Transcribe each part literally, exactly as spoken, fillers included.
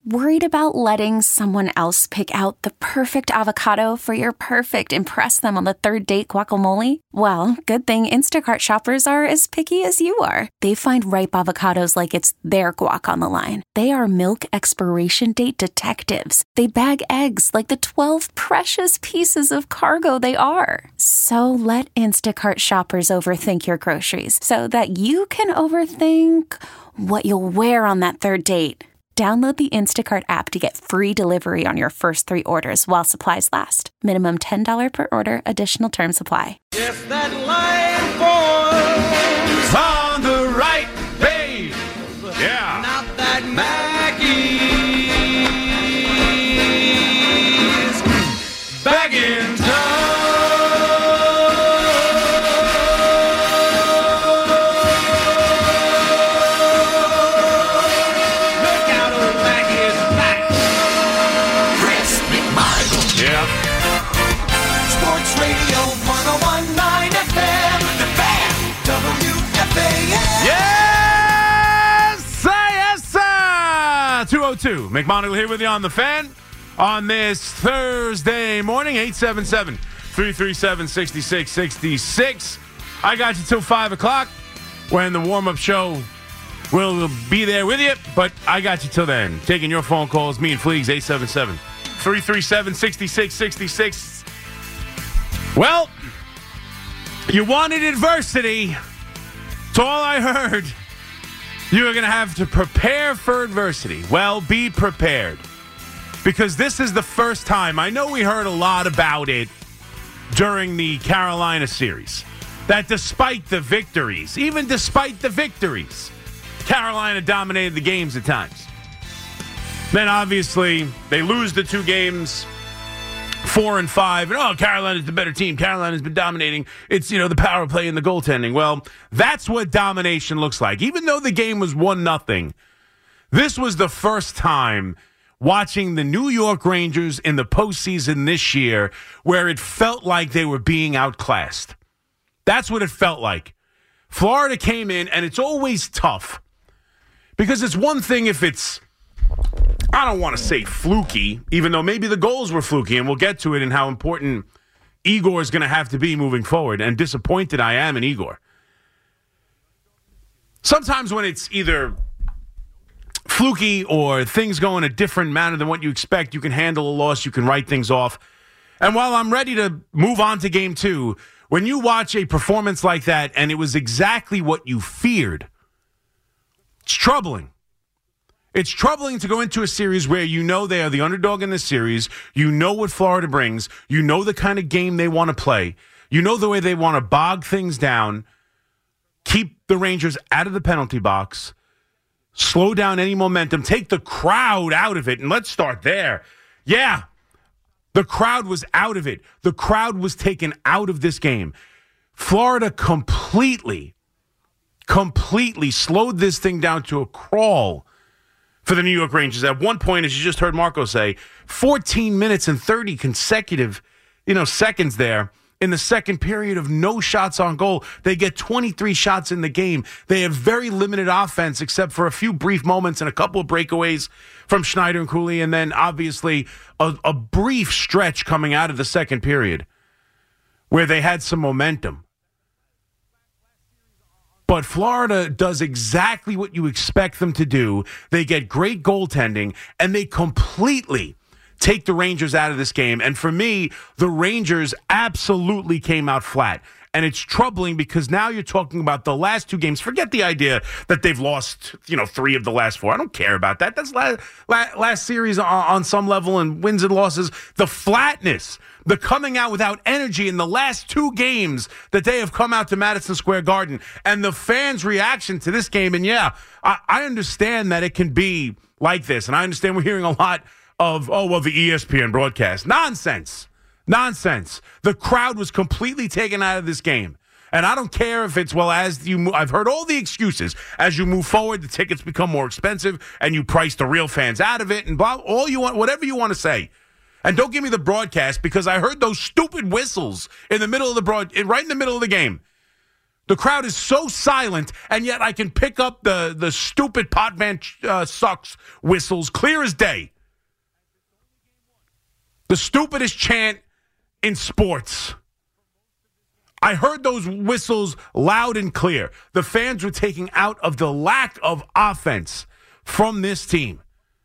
Worried about letting someone else pick out the perfect avocado for your perfect impress them on the third date guacamole? Well, good thing Instacart shoppers are as picky as you are. They find ripe avocados like it's their guac on the line. They are milk expiration date detectives. They bag eggs like the twelve precious pieces of cargo they are. So let Instacart shoppers overthink your groceries so that you can overthink what you'll wear on that third date. Download the Instacart app to get free delivery on your first three orders while supplies last. Minimum ten dollars per order. Additional terms apply. If that line falls on the right, babe. Yeah. Not that Maggie's back in town. two oh two. McMonagle here with you on the Fan on this Thursday morning, eight seven seven, three three seven, six six six six. I got you till five o'clock when the warm-up show will be there with you, but I got you till then. Taking your phone calls, me and Fleegs, eight seven seven, three three seven, six six six six. Well, you wanted adversity. It's all I heard. You are going to have to prepare for adversity. Well, be prepared. Because this is the first time, I know we heard a lot about it during the Carolina series, that despite the victories, even despite the victories, Carolina dominated the games at times. Then obviously, they lose the two games, four and five, and oh, Carolina's the better team. Carolina's been dominating. It's, you know, the power play and the goaltending. Well, that's what domination looks like. Even though the game was one nothing, this was the first time watching the New York Rangers in the postseason this year where it felt like they were being outclassed. That's what it felt like. Florida came in, and it's always tough because it's one thing if it's, I don't want to say fluky, even though maybe the goals were fluky, and we'll get to it and how important Igor is going to have to be moving forward, and disappointed I am in Igor. Sometimes when it's either fluky or things go in a different manner than what you expect, you can handle a loss, you can write things off. And while I'm ready to move on to game two, when you watch a performance like that and it was exactly what you feared, it's troubling. It's troubling to go into a series where you know they are the underdog in this series. You know what Florida brings. You know the kind of game they want to play. You know the way they want to bog things down, keep the Rangers out of the penalty box, slow down any momentum, take the crowd out of it. And let's start there. Yeah, the crowd was out of it. The crowd was taken out of this game. Florida completely, completely slowed this thing down to a crawl for the New York Rangers. At one point, as you just heard Marco say, fourteen minutes and thirty consecutive, you know, seconds there in the second period of no shots on goal. They get twenty-three shots in the game. They have very limited offense except for a few brief moments and a couple of breakaways from Schneider and Cooley, and then obviously a, a brief stretch coming out of the second period where they had some momentum. But Florida does exactly what you expect them to do. They get great goaltending, and they completely take the Rangers out of this game. And for me, the Rangers absolutely came out flat. And it's troubling because now you're talking about the last two games. Forget the idea that they've lost, you know, three of the last four. I don't care about that. That's last, last series on, on some level, and wins and losses. The flatness, the coming out without energy in the last two games that they have come out to Madison Square Garden, and the fans' reaction to this game. And yeah, I, I understand that it can be like this. And I understand we're hearing a lot of, oh, well, the E S P N broadcast. Nonsense. Nonsense. The crowd was completely taken out of this game. And I don't care if it's, well, as you move, I've heard all the excuses. As you move forward, the tickets become more expensive and you price the real fans out of it and blah, all you want, whatever you want to say. And don't give me the broadcast because I heard those stupid whistles in the middle of the broad, right in the middle of the game. The crowd is so silent, and yet I can pick up the, the stupid Potvin uh, sucks whistles clear as day. The stupidest chant in sports. I heard those whistles loud and clear. The fans were taking out of the lack of offense from this team.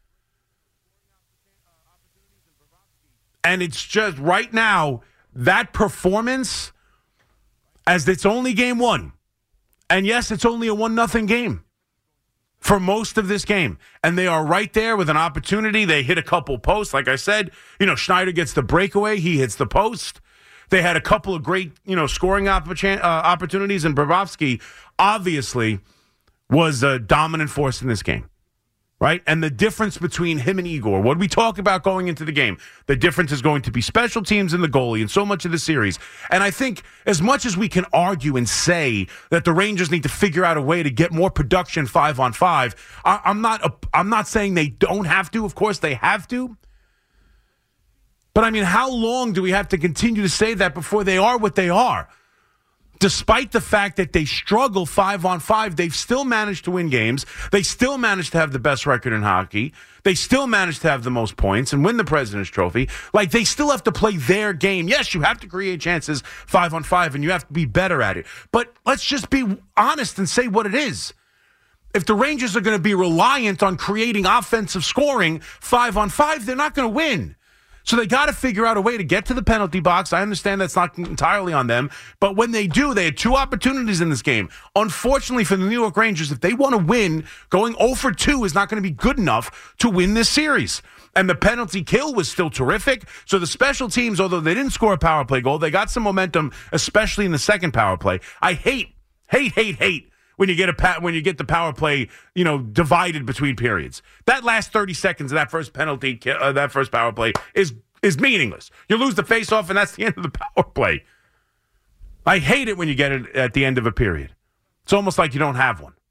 And it's just right now, that performance, as it's only game one. And yes, it's only a one nothing game for most of this game. And they are right there with an opportunity. They hit a couple posts. Like I said, you know, Schneider gets the breakaway. He hits the post. They had a couple of great, you know, scoring opportun- uh, opportunities. And Bobrovsky obviously was a dominant force in this game. Right? And the difference between him and Igor, what we talk about going into the game, the difference is going to be special teams and the goalie and so much of the series. And I think as much as we can argue and say that the Rangers need to figure out a way to get more production five on five, I, I'm not a, I'm not saying they don't have to. Of course, they have to. But I mean, how long do we have to continue to say that before they are what they are? Despite the fact that they struggle five on five, they've still managed to win games. They still managed to have the best record in hockey. They still managed to have the most points and win the President's Trophy. Like, they still have to play their game. Yes, you have to create chances five on five, and you have to be better at it. But let's just be honest and say what it is. If the Rangers are going to be reliant on creating offensive scoring five on five, they're not going to win. So they got to figure out a way to get to the penalty box. I understand that's not entirely on them. But when they do, they had two opportunities in this game. Unfortunately for the New York Rangers, if they want to win, going oh for two is not going to be good enough to win this series. And the penalty kill was still terrific. So the special teams, although they didn't score a power play goal, they got some momentum, especially in the second power play. I hate, hate, hate, hate when you get a pa- when you get the power play, you know, divided between periods. That last thirty seconds of that first penalty, uh, that first power play is is meaningless. You lose the faceoff, and that's the end of the power play. I hate it when you get it at the end of a period. It's almost like you don't have one.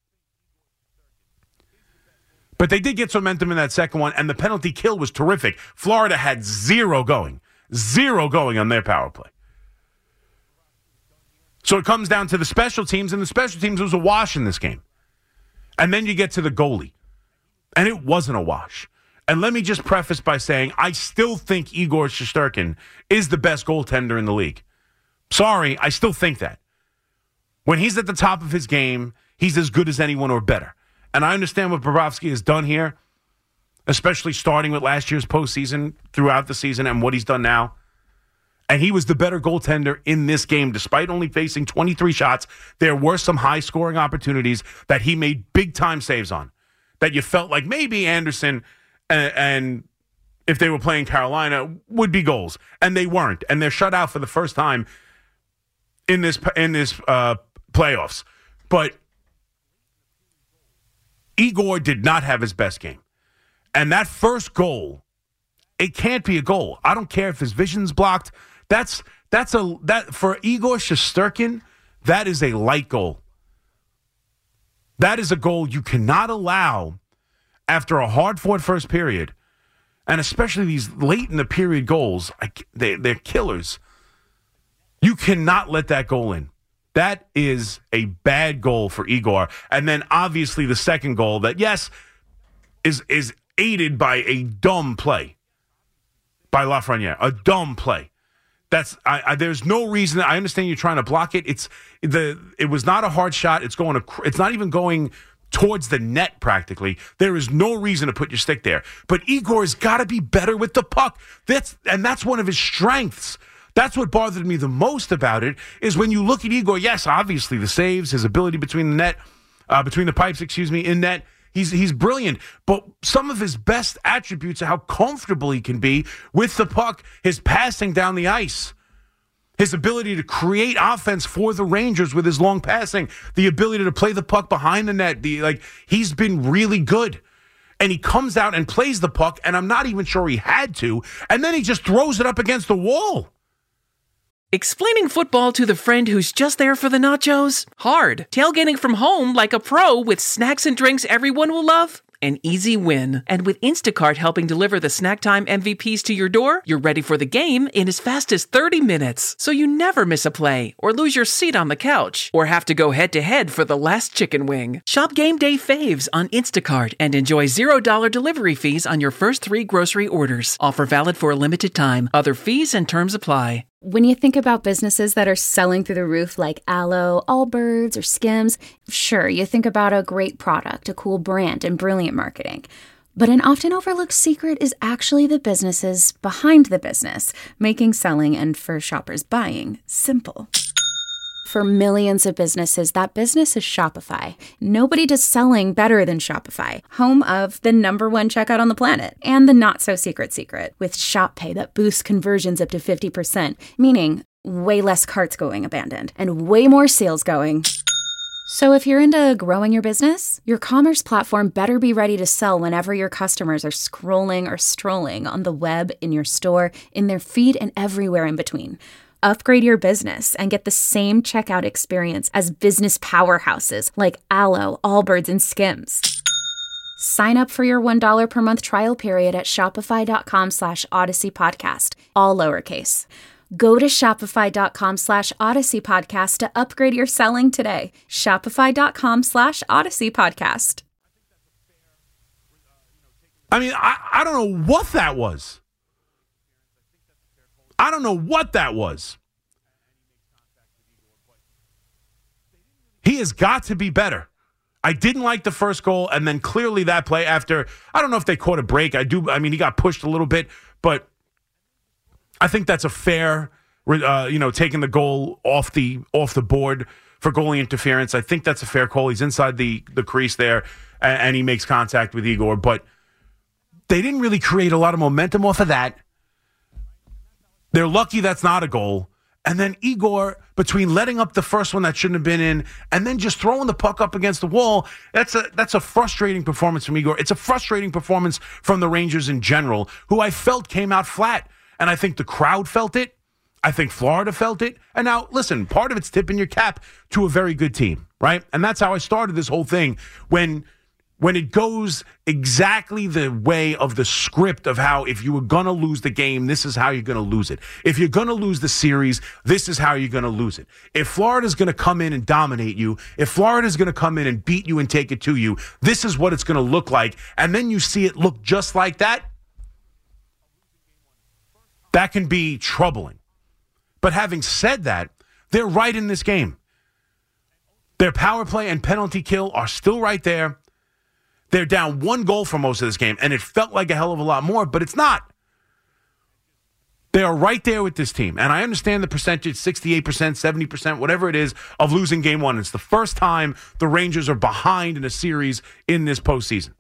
But they did get some momentum in that second one, and the penalty kill was terrific. Florida had zero going, zero going on their power play. So it comes down to the special teams, and the special teams was a wash in this game. And then you get to the goalie, and it wasn't a wash. And let me just preface by saying I still think Igor Shesterkin is the best goaltender in the league. Sorry, I still think that. When he's at the top of his game, he's as good as anyone or better. And I understand what Bobrovsky has done here, especially starting with last year's postseason, throughout the season, and what he's done now. And he was the better goaltender in this game, despite only facing twenty-three shots. There were some high-scoring opportunities that he made big-time saves on, that you felt like maybe Anderson and, and if they were playing Carolina would be goals, and they weren't. And they're shut out for the first time in this in this uh, playoffs. But Igor did not have his best game, and that first goal, it can't be a goal. I don't care if his vision's blocked. That's that's a that for Igor Shesterkin, that is a light goal. That is a goal you cannot allow after a hard-fought first period, and especially these late in the period goals. They they're killers. You cannot let that goal in. That is a bad goal for Igor. And then obviously the second goal that yes is is aided by a dumb play by Lafreniere, a dumb play. That's I, I, there's no reason. I understand you're trying to block it. It's the it was not a hard shot. It's going to. It's not even going towards the net practically. There is no reason to put your stick there. But Igor's got to be better with the puck. That's and that's one of his strengths. That's what bothered me the most about it is when you look at Igor. Yes, obviously the saves, his ability between the net, uh, between the pipes. Excuse me, in net. He's he's brilliant, but some of his best attributes are how comfortable he can be with the puck, his passing down the ice, his ability to create offense for the Rangers with his long passing, the ability to play the puck behind the net. The like he's been really good, and he comes out and plays the puck, and I'm not even sure he had to, and then he just throws it up against the wall. Explaining football to the friend who's just there for the nachos? Hard. Tailgating from home like a pro with snacks and drinks everyone will love? an easy win. And with Instacart helping deliver the snack time M V Ps to your door, you're ready for the game in as fast as thirty minutes. So you never miss a play, or lose your seat on the couch, or have to go head-to-head for the last chicken wing. Shop Game Day Faves on Instacart and enjoy zero dollars delivery fees on your first three grocery orders. Offer valid for a limited time. Other fees and terms apply. When you think about businesses that are selling through the roof like Aloe, Allbirds, or Skims, sure, you think about a great product, a cool brand, and brilliant marketing. But an often overlooked secret is actually the businesses behind the business, making selling and, for shoppers, buying simple. For millions of businesses, that business is Shopify. Nobody does selling better than Shopify, home of the number one checkout on the planet, and the not-so-secret secret, with Shop Pay that boosts conversions up to fifty percent, meaning way less carts going abandoned, and way more sales going. So if you're into growing your business, your commerce platform better be ready to sell whenever your customers are scrolling or strolling on the web, in your store, in their feed, and everywhere in between. Upgrade your business and get the same checkout experience as business powerhouses like Aloe, Allbirds, and Skims. Sign up for your one dollar per month trial period at shopify.com slash Odyssey Podcast, all lowercase. Go to shopify.com slash Odyssey Podcast to upgrade your selling today. Shopify.com slash Odyssey Podcast. I mean, I, I don't know what that was. I don't know what that was. He has got to be better. I didn't like the first goal, and then clearly that play after, I don't know if they caught a break. I do. I mean, he got pushed a little bit, but I think that's a fair, uh, you know, taking the goal off the off the board for goalie interference. I think that's a fair call. He's inside the, the crease there, and, and he makes contact with Igor, but they didn't really create a lot of momentum off of that. They're lucky that's not a goal. And then Igor, between letting up the first one that shouldn't have been in and then just throwing the puck up against the wall, that's a that's a frustrating performance from Igor. It's a frustrating performance from the Rangers in general, who I felt came out flat. And I think the crowd felt it. I think Florida felt it. And now, listen, part of it's tipping your cap to a very good team, right? And that's how I started this whole thing when... When it goes exactly the way of the script of how if you were going to lose the game, this is how you're going to lose it. If you're going to lose the series, this is how you're going to lose it. If Florida's going to come in and dominate you, if Florida's going to come in and beat you and take it to you, this is what it's going to look like. And then you see it look just like that. That can be troubling. But having said that, they're right in this game. Their power play and penalty kill are still right there. They're down one goal for most of this game, and it felt like a hell of a lot more, but it's not. They are right there with this team. And I understand the percentage, sixty-eight percent, seventy percent, whatever it is, of losing game one. It's the first time the Rangers are behind in a series in this postseason.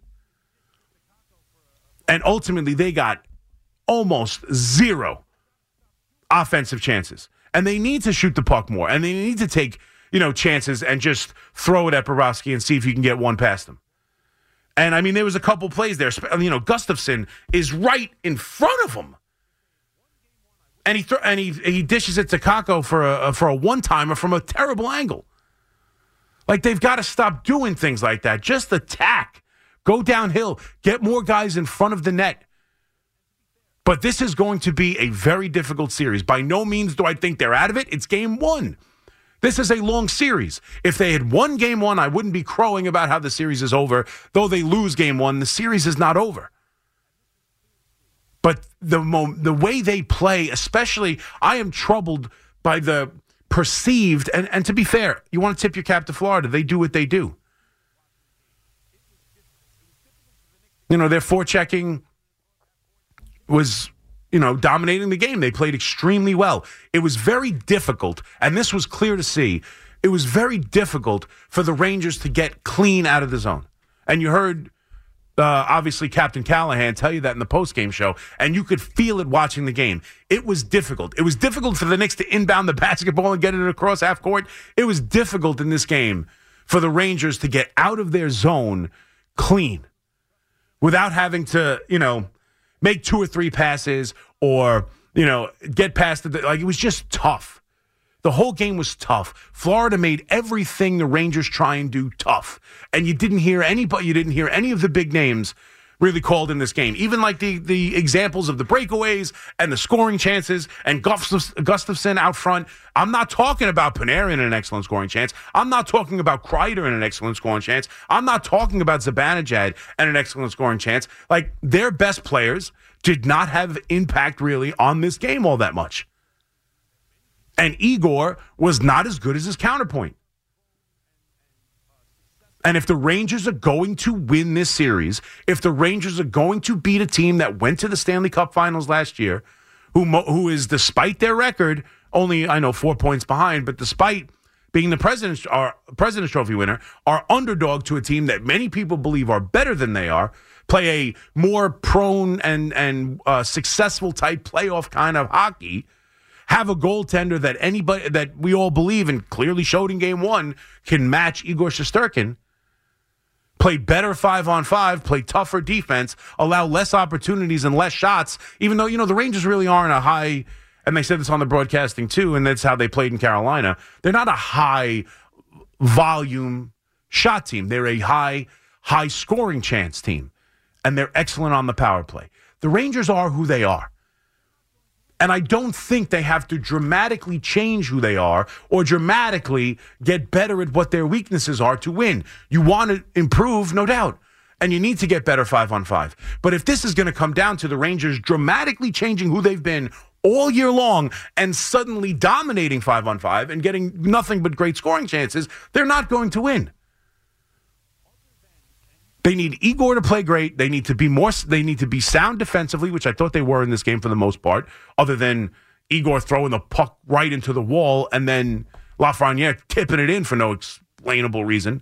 And ultimately, they got almost zero offensive chances. And they need to shoot the puck more, and they need to take, you know, chances and just throw it at Bobrovsky and see if you can get one past him. And, I mean, there was a couple plays there. You know, Gustafsson is right in front of him. And he th- and he he dishes it to Kakko for a, for a one-timer from a terrible angle. Like, they've got to stop doing things like that. Just attack. Go downhill. Get more guys in front of the net. But this is going to be a very difficult series. By no means do I think they're out of it. It's game one. This is a long series. If they had won game one, I wouldn't be crowing about how the series is over. Though they lose game one, the series is not over. But the mo- the way they play, especially, I am troubled by the perceived, and, and to be fair, you want to tip your cap to Florida. They do what they do. You know, their forechecking was... you know, dominating the game. They played extremely well. It was very difficult, and this was clear to see, it was very difficult for the Rangers to get clean out of the zone. And you heard, uh, obviously, Captain Callahan tell you that in the postgame show, and you could feel it watching the game. It was difficult. It was difficult for the Knicks to inbound the basketball and get it across half court. It was difficult in this game for the Rangers to get out of their zone clean without having to, you know, make two or three passes or, you know, get past it. Like, it was just tough. The whole game was tough. Florida made everything the Rangers try and do tough. And you didn't hear anybody, you didn't hear any of the big names really called in this game. Even like the, the examples of the breakaways and the scoring chances and Gustafsson out front. I'm not talking about Panarin in an excellent scoring chance. I'm not talking about Kreider in an excellent scoring chance. I'm not talking about Zibanejad and an excellent scoring chance. Like, their best players did not have impact really on this game all that much. And Igor was not as good as his counterpoint. And if the Rangers are going to win this series, if the Rangers are going to beat a team that went to the Stanley Cup Finals last year, who who is, despite their record, only, I know, four points behind, but despite being the President's, our President's Trophy winner, are underdog to a team that many people believe are better than they are, play a more prone and, and uh, successful type playoff kind of hockey, have a goaltender that anybody that we all believe and clearly showed in game one can match Igor Shesterkin, play better five on five, play tougher defense, allow less opportunities and less shots, even though, you know, the Rangers really aren't a high, and they said this on the broadcasting too, and that's how they played in Carolina. They're not a high volume shot team. They're a high, high scoring chance team, and they're excellent on the power play. The Rangers are who they are. And I don't think they have to dramatically change who they are or dramatically get better at what their weaknesses are to win. You want to improve, no doubt, and you need to get better five on five. But if this is going to come down to the Rangers dramatically changing who they've been all year long and suddenly dominating five on five and getting nothing but great scoring chances, they're not going to win. They need Igor to play great. They need to be more. They need to be sound defensively, which I thought they were in this game for the most part, other than Igor throwing the puck right into the wall and then Lafreniere tipping it in for no explainable reason.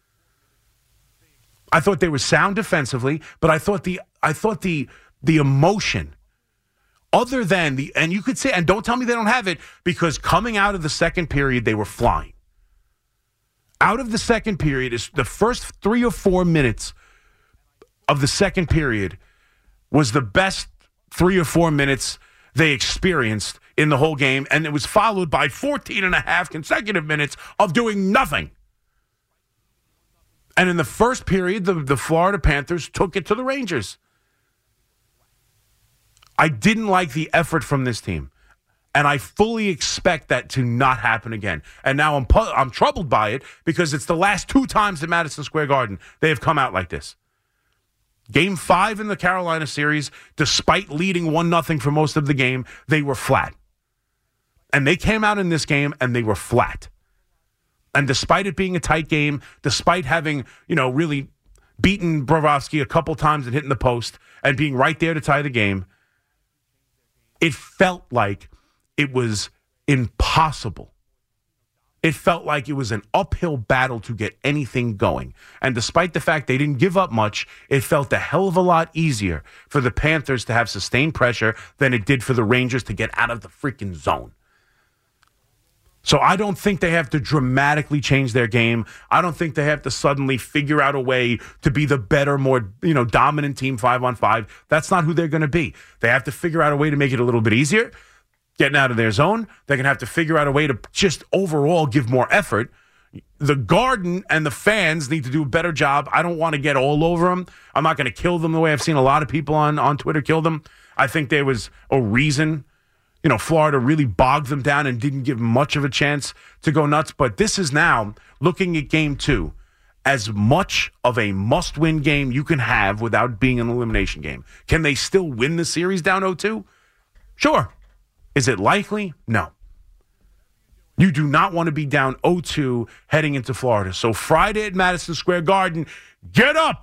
I thought they were sound defensively, but I thought the I thought the the emotion, other than the, and you could say, and don't tell me they don't have it, because coming out of the second period, they were flying. Out of the second period, is the first three or four minutes of the second period was the best three or four minutes they experienced in the whole game, and it was followed by fourteen and a half consecutive minutes of doing nothing. And in the first period, the, the Florida Panthers took it to the Rangers. I didn't like the effort from this team. And I fully expect that to not happen again. And now I'm pu- I'm troubled by it because it's the last two times at Madison Square Garden they have come out like this. Game five in the Carolina series, despite leading one nothing for most of the game, they were flat. And they came out in this game and they were flat. And despite it being a tight game, despite having, you know, really beaten Bobrovsky a couple times and hitting the post and being right there to tie the game, it felt like it was impossible. It felt like it was an uphill battle to get anything going. And despite the fact they didn't give up much, it felt a hell of a lot easier for the Panthers to have sustained pressure than it did for the Rangers to get out of the freaking zone. So I don't think they have to dramatically change their game. I don't think they have to suddenly figure out a way to be the better, more, you know, dominant team five on five. That's not who they're going to be. They have to figure out a way to make it a little bit easier. Getting out of their zone, they're going to have to figure out a way to just overall give more effort. The Garden and the fans need to do a better job. I don't want to get all over them. I'm not going to kill them the way I've seen a lot of people on, on Twitter kill them. I think there was a reason, you know, Florida really bogged them down and didn't give much of a chance to go nuts. But this is now, looking at game two, as much of a must-win game you can have without being an elimination game. Can they still win the series down oh two? Sure. Is it likely? No. You do not want to be down oh two heading into Florida. So Friday at Madison Square Garden, get up.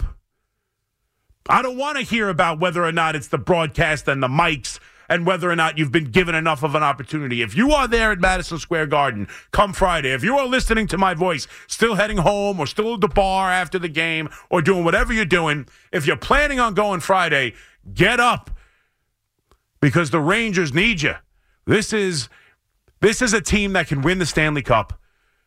I don't want to hear about whether or not it's the broadcast and the mics and whether or not you've been given enough of an opportunity. If you are there at Madison Square Garden come Friday, if you are listening to my voice, still heading home or still at the bar after the game or doing whatever you're doing, if you're planning on going Friday, get up because the Rangers need you. This is this is a team that can win the Stanley Cup.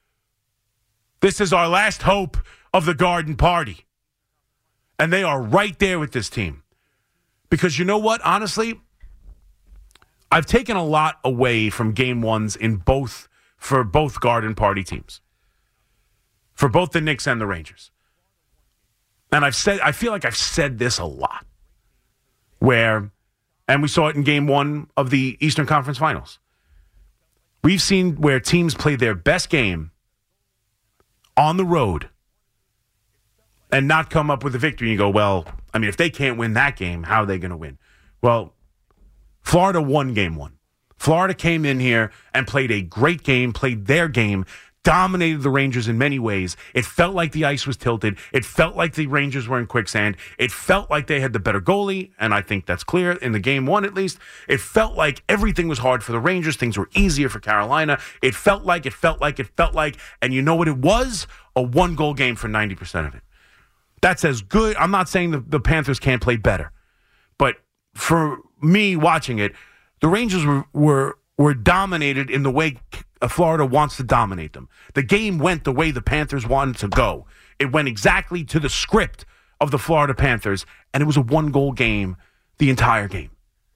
This is our last hope of the Garden Party. And they are right there with this team. Because you know what? Honestly, I've taken a lot away from game ones in both for both Garden Party teams, for both the Knicks and the Rangers. And I've said, I feel like I've said this a lot, where, and we saw it in game one of the Eastern Conference Finals. We've seen where teams play their best game on the road and not come up with a victory. And you go, well, I mean, if they can't win that game, how are they going to win? Well, Florida won game one. Florida came in here and played a great game, played their game, dominated the Rangers in many ways. It felt like the ice was tilted. It felt like the Rangers were in quicksand. It felt like they had the better goalie, and I think that's clear in the game one at least. It felt like everything was hard for the Rangers. Things were easier for Carolina. It felt like, it felt like, it felt like, and you know what it was? A one-goal game for ninety percent of it. That's as good. I'm not saying the, the Panthers can't play better, but for me watching it, the Rangers were, were were dominated in the way Florida wants to dominate them. The game went the way the Panthers wanted to go. It went exactly to the script of the Florida Panthers, and it was a one-goal game the entire game.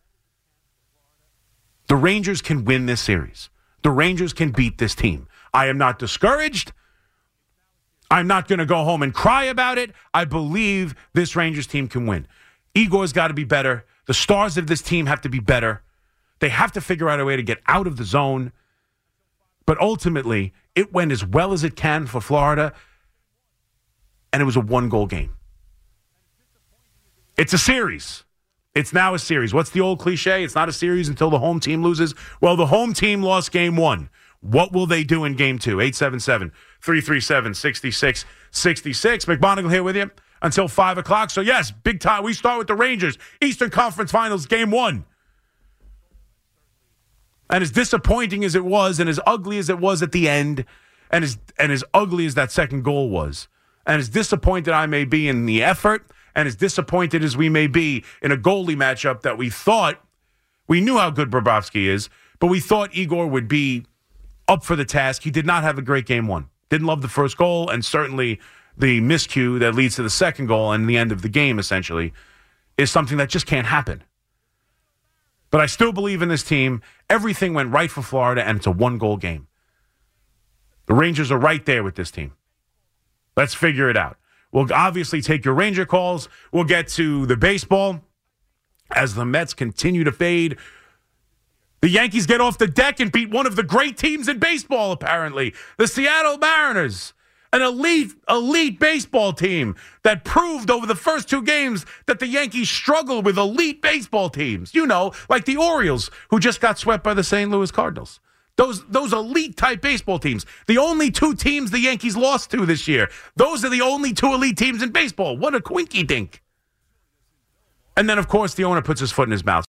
The Rangers can win this series. The Rangers can beat this team. I am not discouraged. I'm not going to go home and cry about it. I believe this Rangers team can win. Igor's got to be better. The stars of this team have to be better. They have to figure out a way to get out of the zone. But ultimately, it went as well as it can for Florida, and it was a one-goal game. It's a series. It's now a series. What's the old cliche? It's not a series until the home team loses. Well, the home team lost game one. What will they do in game two? eight seven seven, three three seven, six six six six. McMonagle here with you until five o'clock. So, yes, big time. We start with the Rangers. Eastern Conference Finals, game one. And as disappointing as it was, and as ugly as it was at the end, and as and as ugly as that second goal was, and as disappointed I may be in the effort, and as disappointed as we may be in a goalie matchup that we thought, we knew how good Bobrovsky is, but we thought Igor would be up for the task. He did not have a great game one. Didn't love the first goal, and certainly the miscue that leads to the second goal and the end of the game, essentially, is something that just can't happen. But I still believe in this team. Everything went right for Florida, and it's a one-goal game. The Rangers are right there with this team. Let's figure it out. We'll obviously take your Ranger calls. We'll get to the baseball as the Mets continue to fade. The Yankees get off the deck and beat one of the great teams in baseball, apparently. The Seattle Mariners. An elite, elite baseball team that proved over the first two games that the Yankees struggle with elite baseball teams. You know, like the Orioles, who just got swept by the Saint Louis Cardinals. Those those elite-type baseball teams. The only two teams the Yankees lost to this year. Those are the only two elite teams in baseball. What a quinky dink. And then, of course, the owner puts his foot in his mouth.